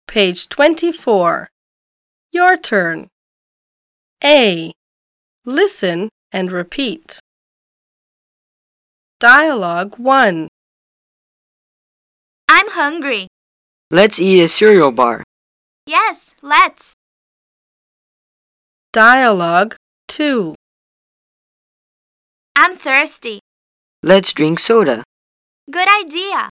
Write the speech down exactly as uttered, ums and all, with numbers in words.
Page twenty-four. Your turn. A. Listen and repeat. Dialogue one. I'm hungry. Let's eat a cereal bar. Yes, let's. Dialogue two. I'm thirsty. Let's drink soda. Good idea.